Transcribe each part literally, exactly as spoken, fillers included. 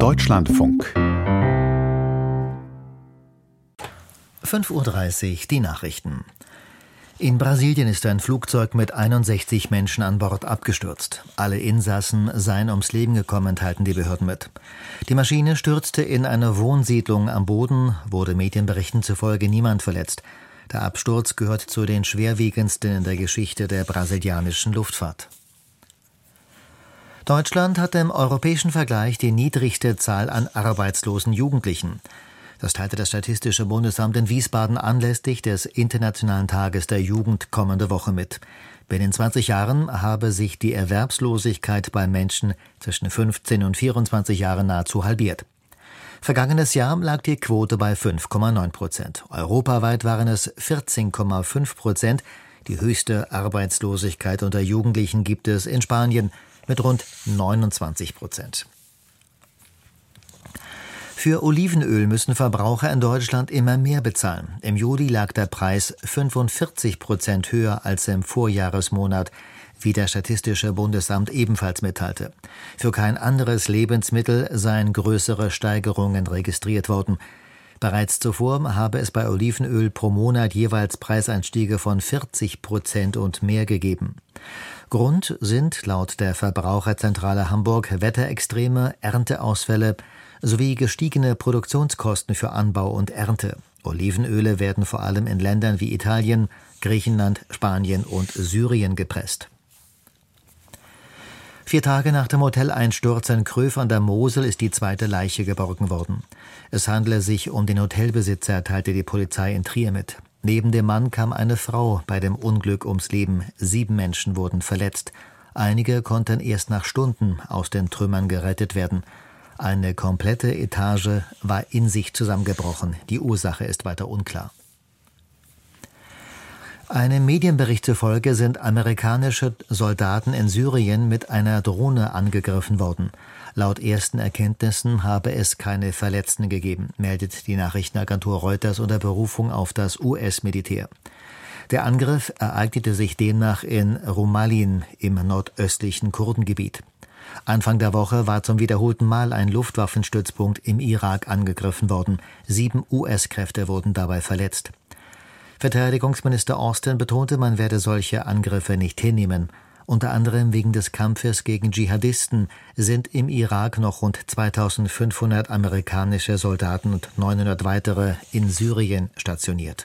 Deutschlandfunk. fünf Uhr dreißig, die Nachrichten. In Brasilien ist ein Flugzeug mit einundsechzig Menschen an Bord abgestürzt. Alle Insassen seien ums Leben gekommen, teilten die Behörden mit. Die Maschine stürzte in eine Wohnsiedlung am Boden, wurde Medienberichten zufolge niemand verletzt. Der Absturz gehört zu den schwerwiegendsten in der Geschichte der brasilianischen Luftfahrt. Deutschland hatte im europäischen Vergleich die niedrigste Zahl an arbeitslosen Jugendlichen. Das teilte das Statistische Bundesamt in Wiesbaden anlässlich des Internationalen Tages der Jugend kommende Woche mit. Binnen zwanzig Jahren habe sich die Erwerbslosigkeit bei Menschen zwischen fünfzehn und vierundzwanzig Jahren nahezu halbiert. Vergangenes Jahr lag die Quote bei fünf Komma neun Prozent. Europaweit waren es vierzehn Komma fünf Prozent. Die höchste Arbeitslosigkeit unter Jugendlichen gibt es in Spanien mit rund neunundzwanzig Prozent. Für Olivenöl müssen Verbraucher in Deutschland immer mehr bezahlen. Im Juli lag der Preis fünfundvierzig Prozent höher als im Vorjahresmonat, wie das Statistische Bundesamt ebenfalls mitteilte. Für kein anderes Lebensmittel seien größere Steigerungen registriert worden. Bereits zuvor habe es bei Olivenöl pro Monat jeweils Preisanstiege von vierzig Prozent und mehr gegeben. Grund sind laut der Verbraucherzentrale Hamburg Wetterextreme, Ernteausfälle sowie gestiegene Produktionskosten für Anbau und Ernte. Olivenöle werden vor allem in Ländern wie Italien, Griechenland, Spanien und Syrien gepresst. Vier Tage nach dem Hoteleinsturz in Kröv an der Mosel ist die zweite Leiche geborgen worden. Es handele sich um den Hotelbesitzer, teilte die Polizei in Trier mit. Neben dem Mann kam eine Frau bei dem Unglück ums Leben. Sieben Menschen wurden verletzt. Einige konnten erst nach Stunden aus den Trümmern gerettet werden. Eine komplette Etage war in sich zusammengebrochen. Die Ursache ist weiter unklar. Einem Medienbericht zufolge sind amerikanische Soldaten in Syrien mit einer Drohne angegriffen worden. Laut ersten Erkenntnissen habe es keine Verletzten gegeben, meldet die Nachrichtenagentur Reuters unter Berufung auf das U S-Militär. Der Angriff ereignete sich demnach in Rumalin im nordöstlichen Kurdengebiet. Anfang der Woche war zum wiederholten Mal ein Luftwaffenstützpunkt im Irak angegriffen worden. Sieben U S-Kräfte wurden dabei verletzt. Verteidigungsminister Austin betonte, man werde solche Angriffe nicht hinnehmen. Unter anderem wegen des Kampfes gegen Dschihadisten sind im Irak noch rund zweitausendfünfhundert amerikanische Soldaten und neunhundert weitere in Syrien stationiert.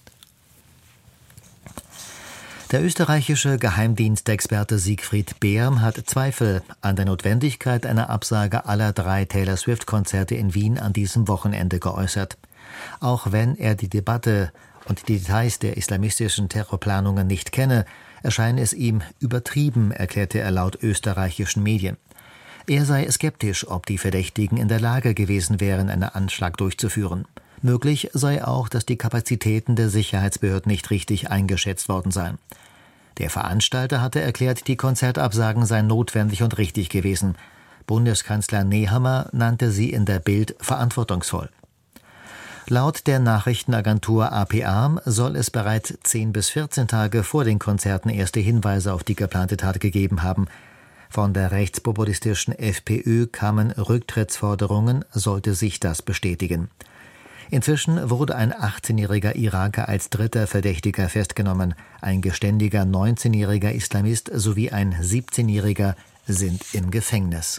Der österreichische Geheimdienstexperte Siegfried Beer hat Zweifel an der Notwendigkeit einer Absage aller drei Taylor Swift-Konzerte in Wien an diesem Wochenende geäußert. Auch wenn er die Debatte und die Details der islamistischen Terrorplanungen nicht kenne, erscheine es ihm übertrieben, erklärte er laut österreichischen Medien. Er sei skeptisch, ob die Verdächtigen in der Lage gewesen wären, einen Anschlag durchzuführen. Möglich sei auch, dass die Kapazitäten der Sicherheitsbehörden nicht richtig eingeschätzt worden seien. Der Veranstalter hatte erklärt, die Konzertabsagen seien notwendig und richtig gewesen. Bundeskanzler Nehammer nannte sie in der Bild verantwortungsvoll. Laut der Nachrichtenagentur A P A soll es bereits zehn bis vierzehn Tage vor den Konzerten erste Hinweise auf die geplante Tat gegeben haben. Von der rechtspopulistischen FPÖ kamen Rücktrittsforderungen, sollte sich das bestätigen. Inzwischen wurde ein achtzehnjähriger Iraker als dritter Verdächtiger festgenommen. Ein geständiger neunzehnjähriger Islamist sowie ein siebzehnjähriger sind im Gefängnis.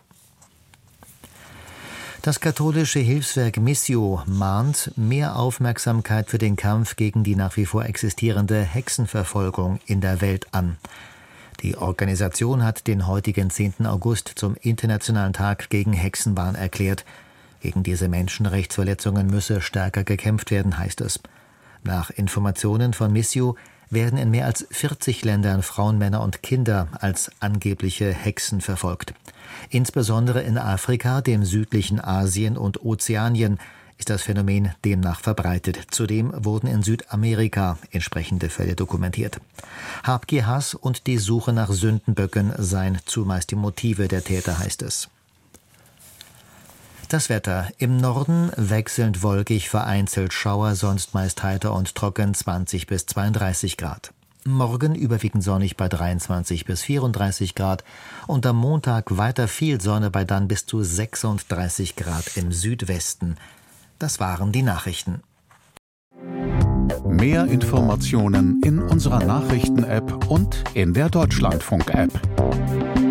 Das katholische Hilfswerk Missio mahnt mehr Aufmerksamkeit für den Kampf gegen die nach wie vor existierende Hexenverfolgung in der Welt an. Die Organisation hat den heutigen zehnten August zum Internationalen Tag gegen Hexenwahn erklärt. Gegen diese Menschenrechtsverletzungen müsse stärker gekämpft werden, heißt es. Nach Informationen von Missio werden in mehr als vierzig Ländern Frauen, Männer und Kinder als angebliche Hexen verfolgt. Insbesondere in Afrika, dem südlichen Asien und Ozeanien ist das Phänomen demnach verbreitet. Zudem wurden in Südamerika entsprechende Fälle dokumentiert. Habgier, Hass und die Suche nach Sündenböcken seien zumeist die Motive der Täter, heißt es. Das Wetter. Im Norden wechselnd wolkig, vereinzelt Schauer, sonst meist heiter und trocken, zwanzig bis zweiunddreißig Grad. Morgen überwiegend sonnig bei dreiundzwanzig bis vierunddreißig Grad und am Montag weiter viel Sonne bei dann bis zu sechsunddreißig Grad im Südwesten. Das waren die Nachrichten. Mehr Informationen in unserer Nachrichten-App und in der Deutschlandfunk-App.